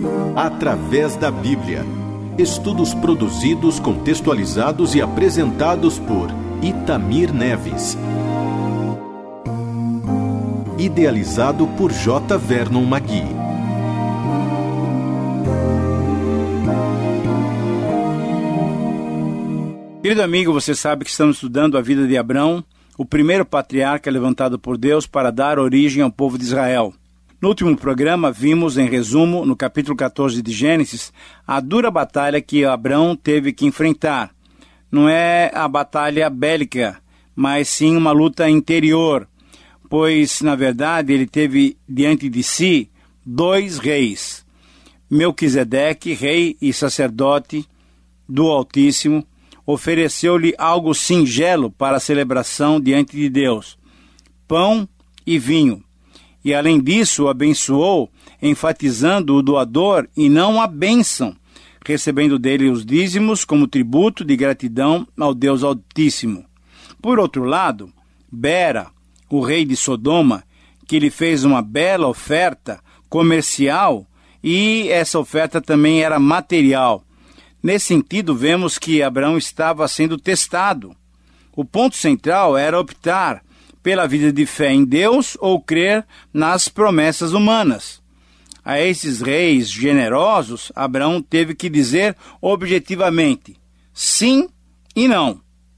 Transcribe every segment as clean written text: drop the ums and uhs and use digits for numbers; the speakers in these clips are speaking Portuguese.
Através da Bíblia. Estudos produzidos, contextualizados e apresentados por Itamir Neves. Idealizado por J. Vernon Magui. Querido amigo, você sabe que estamos estudando a vida de Abrão, o primeiro patriarca levantado por Deus para dar origem ao povo de Israel. No último programa, vimos, em resumo, no capítulo 14 de Gênesis, a dura batalha que Abrão teve que enfrentar. Não é a batalha bélica, mas sim uma luta interior, pois, na verdade, ele teve diante de si 2 reis. Melquisedeque, rei e sacerdote do Altíssimo, ofereceu-lhe algo singelo para a celebração diante de Deus, pão e vinho. E além disso o abençoou, enfatizando o doador e não a bênção, recebendo dele os dízimos como tributo de gratidão ao Deus Altíssimo. Por outro lado, Bera, o rei de Sodoma, que lhe fez uma bela oferta comercial, e essa oferta também era material. Nesse sentido, vemos que Abrão estava sendo testado. O ponto central era optar pela vida de fé em Deus ou crer nas promessas humanas. A esses reis generosos, Abrão teve que dizer objetivamente sim e não.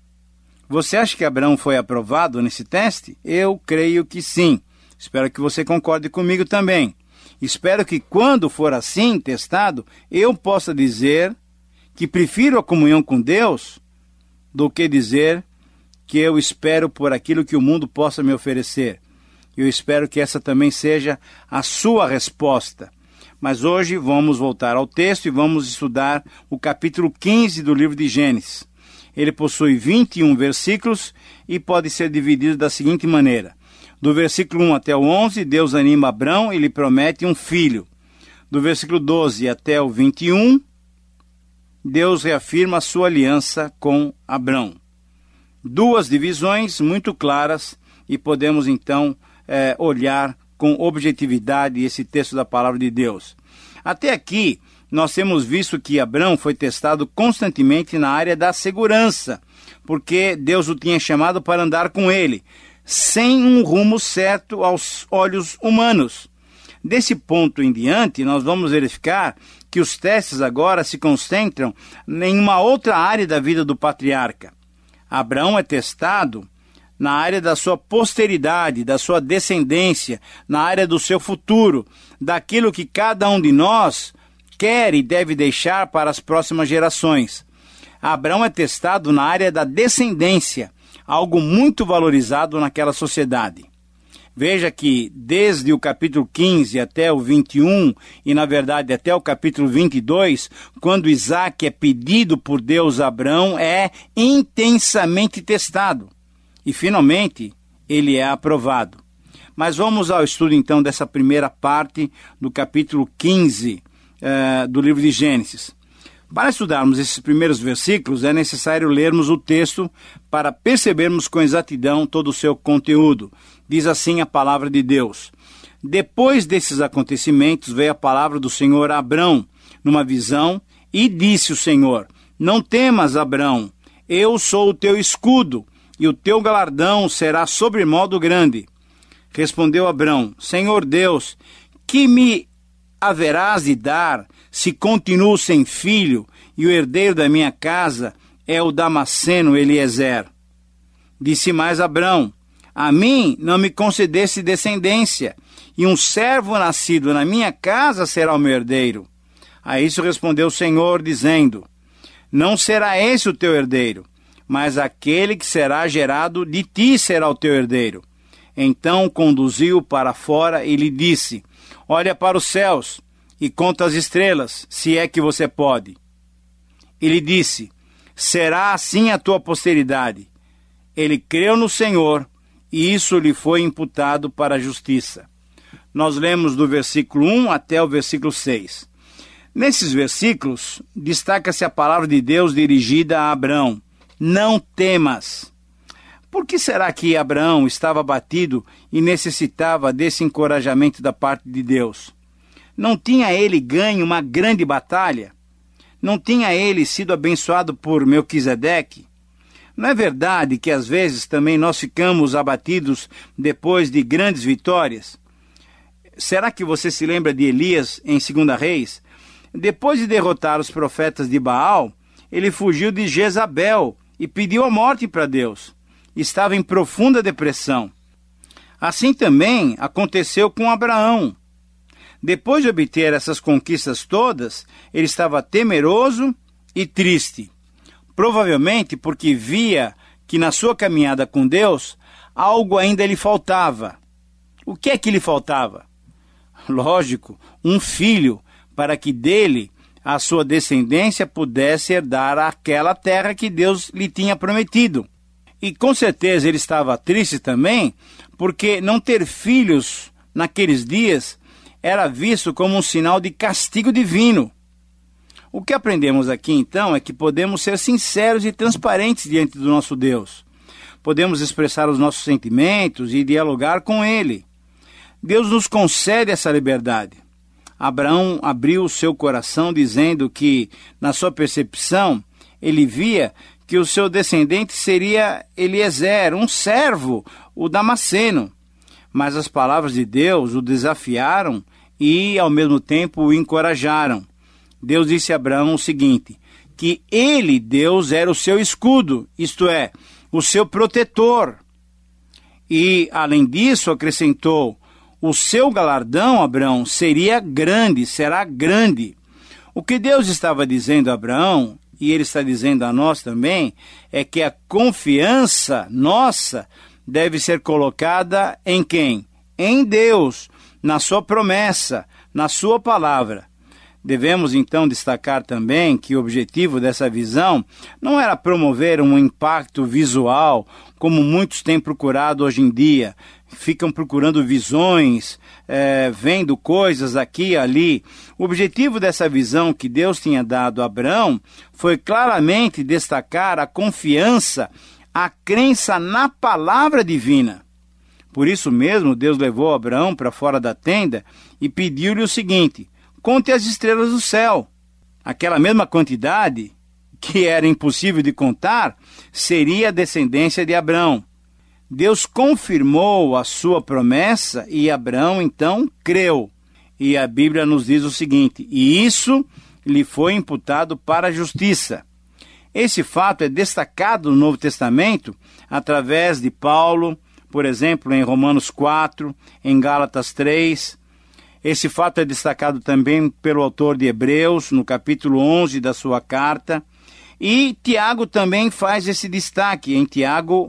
Você acha que Abrão foi aprovado nesse teste? Eu creio que sim. Espero que você concorde comigo também. Espero que quando for assim testado, eu possa dizer que prefiro a comunhão com Deus do que dizer que eu espero por aquilo que o mundo possa me oferecer. Eu espero que essa também seja a sua resposta. Mas hoje vamos voltar ao texto e vamos estudar o capítulo 15 do livro de Gênesis. Ele possui 21 versículos e pode ser dividido da seguinte maneira. Do versículo 1 até o 11, Deus anima Abrão e lhe promete um filho. Do versículo 12 até o 21, Deus reafirma a sua aliança com Abrão. 2 divisões muito claras e podemos então olhar com objetividade esse texto da palavra de Deus. Até aqui, nós temos visto que Abrão foi testado constantemente na área da segurança, porque Deus o tinha chamado para andar com ele, sem um rumo certo aos olhos humanos. Desse ponto em diante, nós vamos verificar que os testes agora se concentram em uma outra área da vida do patriarca. Abraão é testado na área da sua posteridade, da sua descendência, na área do seu futuro, daquilo que cada um de nós quer e deve deixar para as próximas gerações. Abraão é testado na área da descendência, algo muito valorizado naquela sociedade. Veja que desde o capítulo 15 até o 21, e na verdade até o capítulo 22, quando Isaac é pedido por Deus a Abrão, é intensamente testado. E finalmente, ele é aprovado. Mas vamos ao estudo então dessa primeira parte do capítulo 15 do livro de Gênesis. Para estudarmos esses primeiros versículos, é necessário lermos o texto para percebermos com exatidão todo o seu conteúdo. Diz assim a palavra de Deus. Depois desses acontecimentos, veio a palavra do Senhor a Abrão, numa visão, e disse o Senhor, não temas, Abrão, eu sou o teu escudo, e o teu galardão será sobremodo grande. Respondeu Abrão, Senhor Deus, que me haverás de dar, se continuo sem filho, e o herdeiro da minha casa é o Damasceno Eliezer? Disse mais Abrão, a mim não me concedesse descendência, e um servo nascido na minha casa será o meu herdeiro. A isso respondeu o Senhor, dizendo, não será esse o teu herdeiro, mas aquele que será gerado de ti será o teu herdeiro. Então conduziu-o para fora e lhe disse, olha para os céus e conta as estrelas, se é que você pode. E lhe disse, será assim a tua posteridade. Ele creu no Senhor, e isso lhe foi imputado para a justiça. Nós lemos do versículo 1 até o versículo 6. Nesses versículos, destaca-se a palavra de Deus dirigida a Abrão. Não temas. Por que será que Abraão estava abatido e necessitava desse encorajamento da parte de Deus? Não tinha ele ganho uma grande batalha? Não tinha ele sido abençoado por Melquisedeque? Não é verdade que às vezes também nós ficamos abatidos depois de grandes vitórias? Será que você se lembra de Elias em 2 Reis? Depois de derrotar os profetas de Baal, ele fugiu de Jezabel e pediu a morte para Deus. Estava em profunda depressão. Assim também aconteceu com Abraão. Depois de obter essas conquistas todas, ele estava temeroso e triste. Provavelmente porque via que na sua caminhada com Deus, algo ainda lhe faltava. O que é que lhe faltava? Lógico, um filho, para que dele a sua descendência pudesse herdar aquela terra que Deus lhe tinha prometido. E com certeza ele estava triste também, porque não ter filhos naqueles dias era visto como um sinal de castigo divino. O que aprendemos aqui então é que podemos ser sinceros e transparentes diante do nosso Deus. Podemos expressar os nossos sentimentos e dialogar com Ele. Deus nos concede essa liberdade. Abraão abriu o seu coração dizendo que, na sua percepção, ele via que o seu descendente seria Eliezer, um servo, o Damasceno. Mas as palavras de Deus o desafiaram e, ao mesmo tempo, o encorajaram. Deus disse a Abraão o seguinte, que ele, Deus, era o seu escudo, isto é, o seu protetor. E, além disso, acrescentou, o seu galardão, Abraão, será grande. O que Deus estava dizendo a Abraão, e ele está dizendo a nós também, é que a confiança nossa deve ser colocada em quem? Em Deus, na sua promessa, na sua palavra. Devemos então destacar também que o objetivo dessa visão não era promover um impacto visual, como muitos têm procurado hoje em dia. Ficam procurando visões, vendo coisas aqui e ali. O objetivo dessa visão que Deus tinha dado a Abraão foi claramente destacar a confiança, a crença na palavra divina. Por isso mesmo, Deus levou Abraão para fora da tenda e pediu-lhe o seguinte, conte as estrelas do céu. Aquela mesma quantidade, que era impossível de contar, seria a descendência de Abraão. Deus confirmou a sua promessa e Abraão então creu. E a Bíblia nos diz o seguinte, e isso lhe foi imputado para a justiça. Esse fato é destacado no Novo Testamento através de Paulo, por exemplo, em Romanos 4, em Gálatas 3. Esse fato é destacado também pelo autor de Hebreus, no capítulo 11 da sua carta. E Tiago também faz esse destaque em Tiago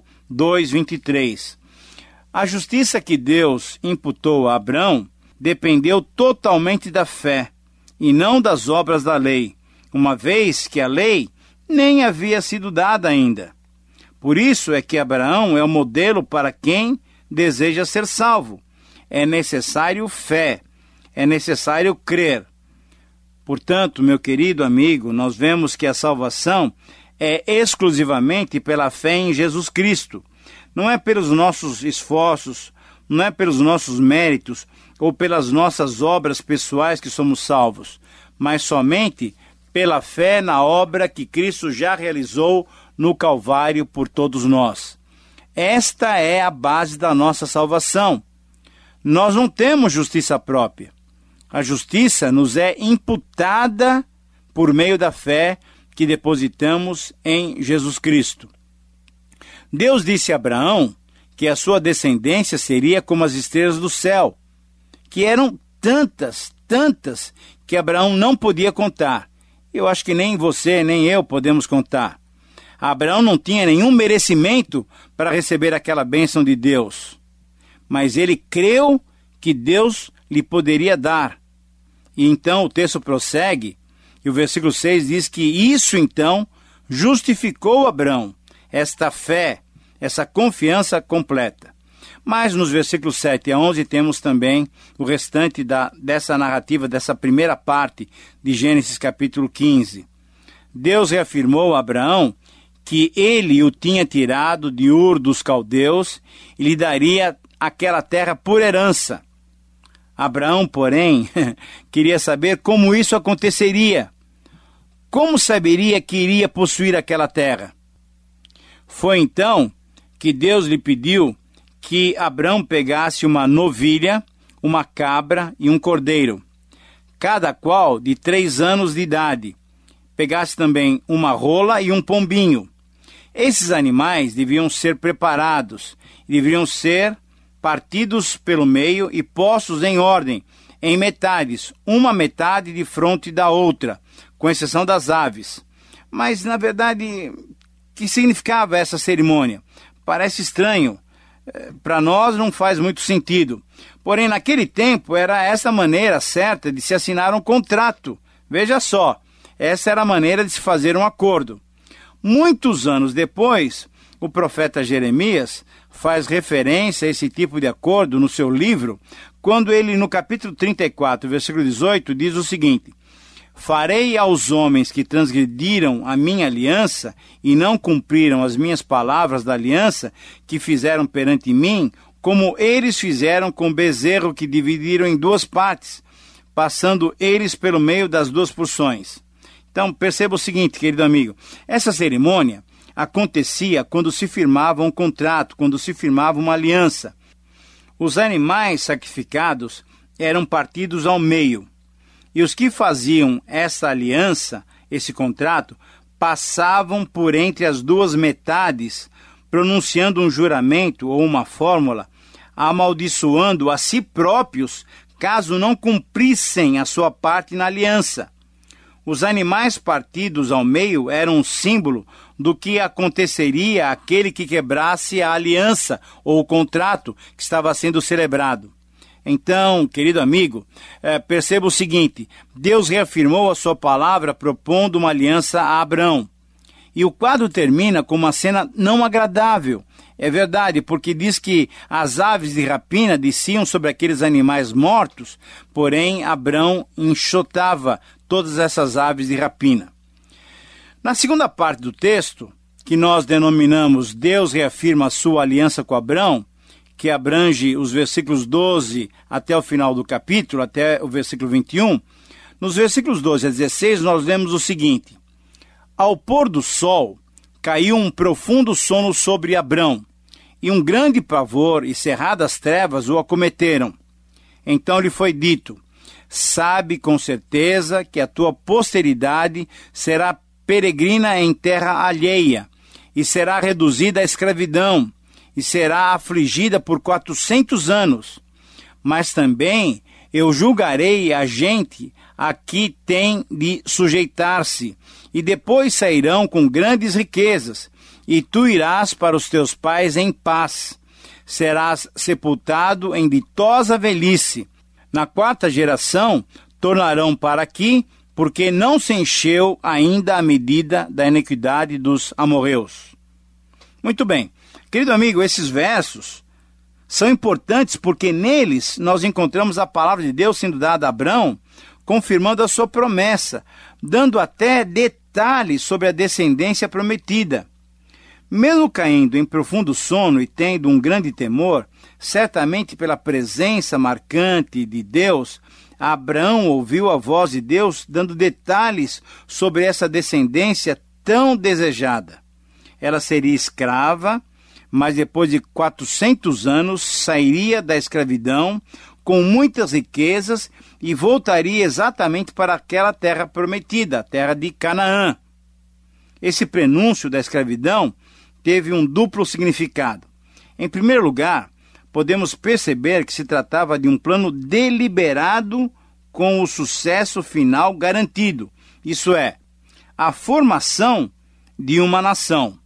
2:23. A justiça que Deus imputou a Abraão dependeu totalmente da fé e não das obras da lei, uma vez que a lei nem havia sido dada ainda. Por isso é que Abraão é o modelo para quem deseja ser salvo. É necessário fé, é necessário crer. Portanto, meu querido amigo, nós vemos que a salvação é exclusivamente pela fé em Jesus Cristo. Não é pelos nossos esforços, não é pelos nossos méritos ou pelas nossas obras pessoais que somos salvos, mas somente pela fé na obra que Cristo já realizou no Calvário por todos nós. Esta é a base da nossa salvação. Nós não temos justiça própria. A justiça nos é imputada por meio da fé que depositamos em Jesus Cristo. Deus disse a Abraão que a sua descendência seria como as estrelas do céu, que eram tantas, que Abraão não podia contar. Eu acho que nem você, nem eu podemos contar. Abraão não tinha nenhum merecimento para receber aquela bênção de Deus, mas ele creu que Deus lhe poderia dar. E então o texto prossegue, e o versículo 6 diz que isso então justificou Abraão, esta fé, essa confiança completa. Mas nos versículos 7 a 11 temos também o restante dessa narrativa, dessa primeira parte de Gênesis capítulo 15. Deus reafirmou a Abraão que ele o tinha tirado de Ur dos Caldeus e lhe daria aquela terra por herança. Abraão, porém, queria saber como isso aconteceria. Como saberia que iria possuir aquela terra? Foi então que Deus lhe pediu que Abraão pegasse uma novilha, uma cabra e um cordeiro, cada qual de 3 anos de idade. Pegasse também uma rola e um pombinho. Esses animais deviam ser preparados, deveriam ser partidos pelo meio e postos em ordem, em metades, uma metade de fronte da outra, com exceção das aves. Mas, na verdade, que significava essa cerimônia? Parece estranho. Para nós não faz muito sentido. Porém, naquele tempo, era essa maneira certa de se assinar um contrato. Veja só, essa era a maneira de se fazer um acordo. Muitos anos depois, o profeta Jeremias faz referência a esse tipo de acordo no seu livro, quando ele, no capítulo 34, versículo 18, diz o seguinte: farei aos homens que transgrediram a minha aliança e não cumpriram as minhas palavras da aliança que fizeram perante mim, como eles fizeram com o bezerro que dividiram em 2 partes, passando eles pelo meio das 2 porções. Então, perceba o seguinte, querido amigo, essa cerimônia acontecia quando se firmava um contrato, quando se firmava uma aliança. Os animais sacrificados eram partidos ao meio. E os que faziam essa aliança, esse contrato, passavam por entre as 2 metades, pronunciando um juramento ou uma fórmula, amaldiçoando a si próprios, caso não cumprissem a sua parte na aliança. Os animais partidos ao meio eram um símbolo do que aconteceria àquele que quebrasse a aliança ou o contrato que estava sendo celebrado. Então, querido amigo, perceba o seguinte: Deus reafirmou a sua palavra propondo uma aliança a Abraão. E o quadro termina com uma cena não agradável. É verdade, porque diz que as aves de rapina desciam sobre aqueles animais mortos, porém Abraão enxotava todas essas aves de rapina. Na segunda parte do texto, que nós denominamos Deus reafirma a sua aliança com Abraão, que abrange os versículos 12 até o final do capítulo, até o versículo 21, nos versículos 12 a 16 nós lemos o seguinte: ao pôr do sol, caiu um profundo sono sobre Abrão, e um grande pavor e cerradas trevas o acometeram. Então lhe foi dito: sabe com certeza que a tua posteridade será peregrina em terra alheia, e será reduzida à escravidão, e será afligida por 400 anos. Mas também eu julgarei a gente a que tem de sujeitar-se, e depois sairão com grandes riquezas, e tu irás para os teus pais em paz. Serás sepultado em ditosa velhice. Na 4ª geração tornarão para aqui, porque não se encheu ainda a medida da iniquidade dos amorreus. Muito bem. Querido amigo, esses versos são importantes porque neles nós encontramos a palavra de Deus sendo dada a Abrão, confirmando a sua promessa, dando até detalhes sobre a descendência prometida. Mesmo caindo em profundo sono e tendo um grande temor, certamente pela presença marcante de Deus, Abraão ouviu a voz de Deus dando detalhes sobre essa descendência tão desejada. Ela seria escrava, mas depois de 400 anos sairia da escravidão com muitas riquezas e voltaria exatamente para aquela terra prometida, a terra de Canaã. Esse prenúncio da escravidão teve um duplo significado. Em primeiro lugar, podemos perceber que se tratava de um plano deliberado com o sucesso final garantido, isso é, a formação de uma nação.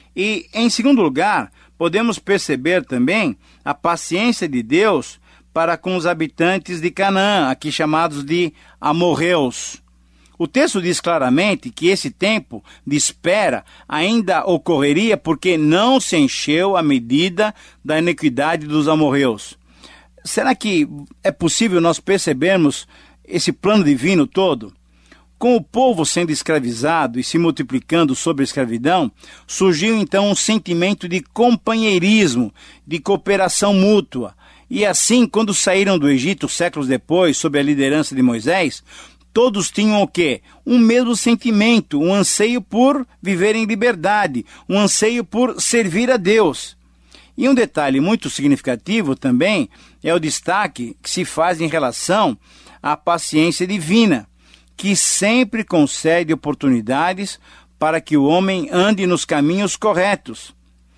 E, em segundo lugar, podemos perceber também a paciência de Deus para com os habitantes de Canaã, aqui chamados de amorreus. O texto diz claramente que esse tempo de espera ainda ocorreria porque não se encheu a medida da iniquidade dos amorreus. Será que é possível nós percebermos esse plano divino todo? Com o povo sendo escravizado e se multiplicando sob a escravidão, surgiu então um sentimento de companheirismo, de cooperação mútua. E assim, quando saíram do Egito, séculos depois, sob a liderança de Moisés, todos tinham o quê? Um mesmo sentimento, um anseio por viver em liberdade, um anseio por servir a Deus. E um detalhe muito significativo também é o destaque que se faz em relação à paciência divina, que sempre concede oportunidades para que o homem ande nos caminhos corretos.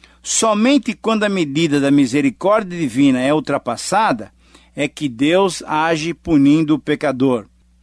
Somente quando a medida da misericórdia divina é ultrapassada, é que Deus age punindo o pecador.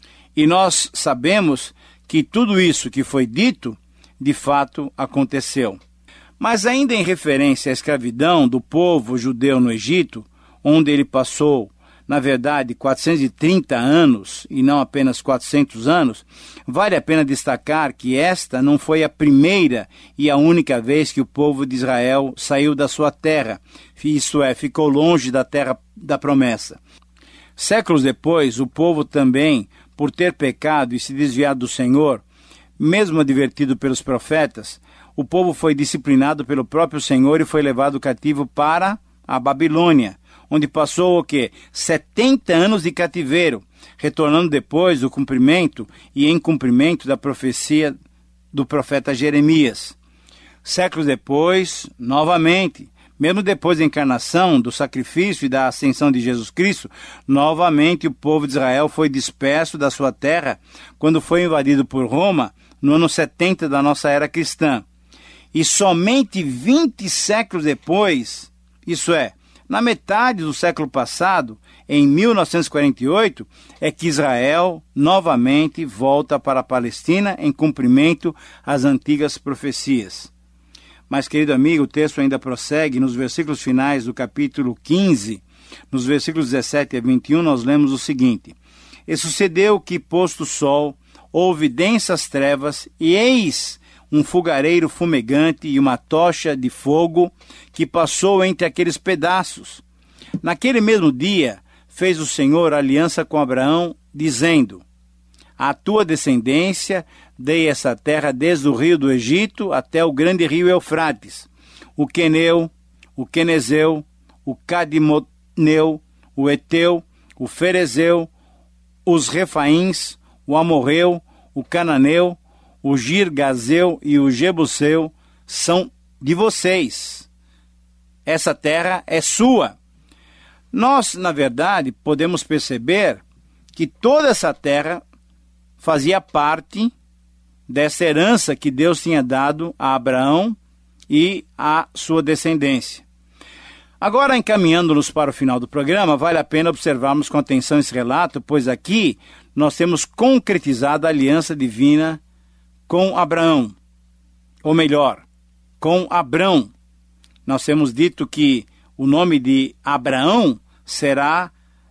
E nós sabemos que tudo isso que foi dito, de fato, aconteceu. Mas ainda em referência à escravidão do povo judeu no Egito, onde ele passou, na verdade, 430 anos e não apenas 400 anos, vale a pena destacar que esta não foi a primeira e a única vez que o povo de Israel saiu da sua terra, isto é, ficou longe da terra da promessa. Séculos depois, o povo também, por ter pecado e se desviado do Senhor, mesmo advertido pelos profetas, o povo foi disciplinado pelo próprio Senhor e foi levado cativo para a Babilônia, onde passou o quê? 70 anos de cativeiro, retornando depois do cumprimento e em cumprimento da profecia do profeta Jeremias. Séculos depois, novamente, mesmo depois da encarnação, do sacrifício e da ascensão de Jesus Cristo, novamente o povo de Israel foi disperso da sua terra quando foi invadido por Roma no ano 70 da nossa era cristã. E somente 20 séculos depois, isso é, na metade do século passado, em 1948, é que Israel novamente volta para a Palestina em cumprimento às antigas profecias. Mas, querido amigo, o texto ainda prossegue. Nos versículos finais do capítulo 15, nos versículos 17 a 21, nós lemos o seguinte: E sucedeu que, posto o sol, houve densas trevas, e eis um fogareiro fumegante e uma tocha de fogo que passou entre aqueles pedaços. Naquele mesmo dia, fez o Senhor aliança com Abraão, dizendo: À tua descendência dei essa terra desde o rio do Egito até o grande rio Eufrates, o Queneu, o Quenezeu, o Cadimoneu, o Eteu, o Ferezeu, os Refaíns, o Amorreu, o Cananeu, o Girgazeu e o Jebuseu são de vocês. Essa terra é sua. Nós, na verdade, podemos perceber que toda essa terra fazia parte dessa herança que Deus tinha dado a Abraão e à sua descendência. Agora, encaminhando-nos para o final do programa, vale a pena observarmos com atenção esse relato, pois aqui nós temos concretizado a aliança divina com Abraão, ou melhor, com Abrão. Nós temos dito que o nome de Abraão será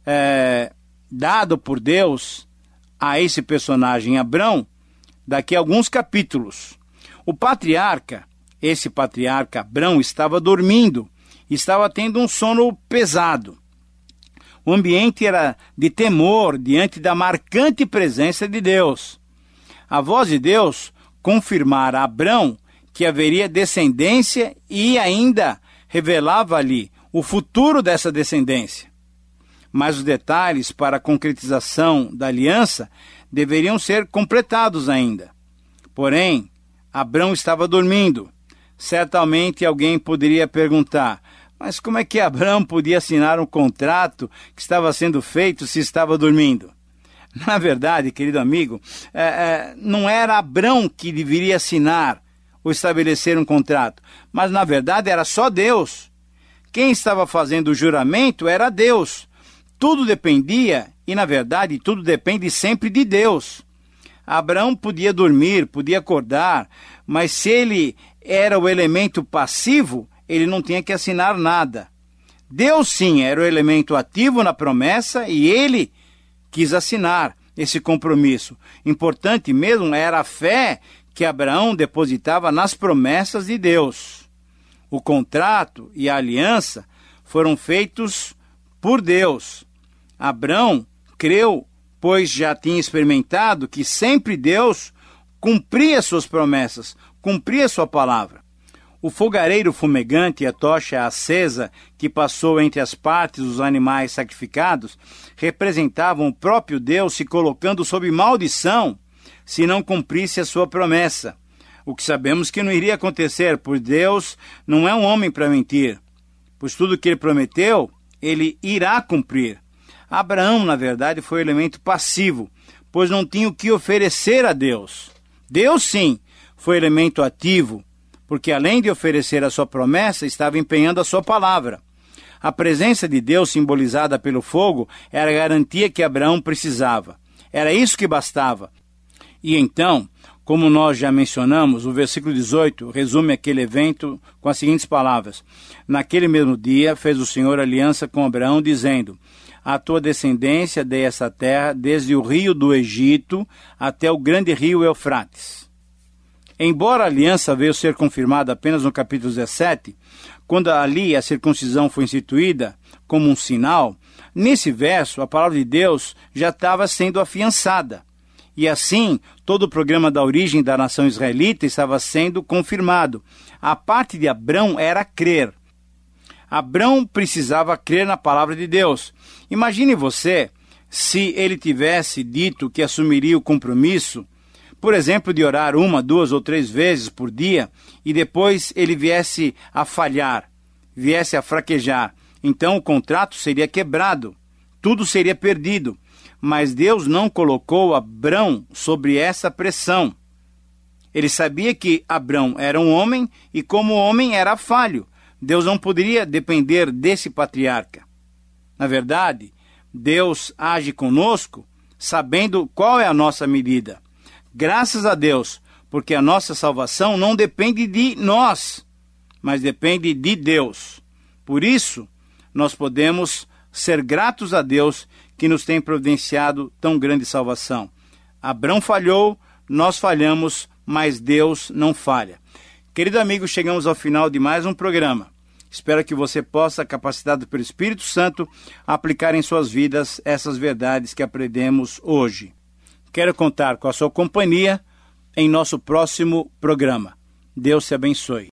dado por Deus a esse personagem Abrão daqui a alguns capítulos. O patriarca, esse patriarca Abrão, estava dormindo, estava tendo um sono pesado. O ambiente era de temor diante da marcante presença de Deus. A voz de Deus confirmara a Abrão que haveria descendência e ainda revelava-lhe o futuro dessa descendência. Mas os detalhes para a concretização da aliança deveriam ser completados ainda. Porém, Abrão estava dormindo. Certamente alguém poderia perguntar: mas como é que Abrão podia assinar um contrato que estava sendo feito se estava dormindo? Na verdade, querido amigo, não era Abrão que deveria assinar ou estabelecer um contrato, mas na verdade era só Deus. Quem estava fazendo o juramento era Deus. Tudo dependia, e na verdade tudo depende sempre de Deus. Abraão podia dormir, podia acordar, mas se ele era o elemento passivo, ele não tinha que assinar nada. Deus sim era o elemento ativo na promessa e ele quis assinar esse compromisso. Importante mesmo era a fé que Abraão depositava nas promessas de Deus. O contrato e a aliança foram feitos por Deus. Abrão creu, pois já tinha experimentado que sempre Deus cumpria suas promessas, cumpria sua palavra. O fogareiro fumegante e a tocha acesa que passou entre as partes dos animais sacrificados representavam o próprio Deus se colocando sob maldição se não cumprisse a sua promessa. O que sabemos que não iria acontecer, pois Deus não é um homem para mentir. Pois tudo que ele prometeu, ele irá cumprir. Abraão, na verdade, foi um elemento passivo, pois não tinha o que oferecer a Deus. Deus, sim, foi elemento ativo, porque além de oferecer a sua promessa, estava empenhando a sua palavra. A presença de Deus, simbolizada pelo fogo, era a garantia que Abraão precisava. Era isso que bastava. E então, como nós já mencionamos, o versículo 18 resume aquele evento com as seguintes palavras: naquele mesmo dia fez o Senhor aliança com Abraão, dizendo: a tua descendência dei essa terra, desde o rio do Egito até o grande rio Eufrates. Embora a aliança veio ser confirmada apenas no capítulo 17, quando ali a circuncisão foi instituída como um sinal, nesse verso a palavra de Deus já estava sendo afiançada. E assim, todo o programa da origem da nação israelita estava sendo confirmado. A parte de Abrão era crer. Abrão precisava crer na palavra de Deus. Imagine você se ele tivesse dito que assumiria o compromisso, por exemplo, de orar 1, 2 ou 3 vezes por dia, e depois ele viesse a falhar, viesse a fraquejar. Então o contrato seria quebrado, tudo seria perdido. Mas Deus não colocou Abrão sobre essa pressão. Ele sabia que Abrão era um homem e como homem era falho. Deus não poderia depender desse patriarca. Na verdade, Deus age conosco sabendo qual é a nossa medida. Graças a Deus, porque a nossa salvação não depende de nós, mas depende de Deus. Por isso, nós podemos ser gratos a Deus que nos tem providenciado tão grande salvação. Abrão falhou, nós falhamos, mas Deus não falha. Querido amigo, chegamos ao final de mais um programa. Espero que você possa, capacitado pelo Espírito Santo, aplicar em suas vidas essas verdades que aprendemos hoje. Quero contar com a sua companhia em nosso próximo programa. Deus te abençoe.